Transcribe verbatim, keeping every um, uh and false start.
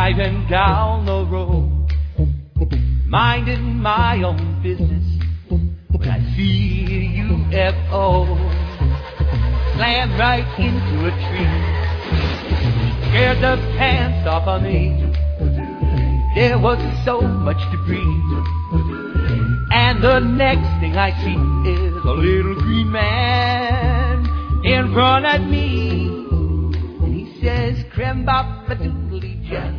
driving down the road, minding my own business, when I see a U F O slam right into a tree. Scared the pants off of me. There was so much debris. And the next thing I see is a little green man in front of me. And he says, Creme bop a doodly just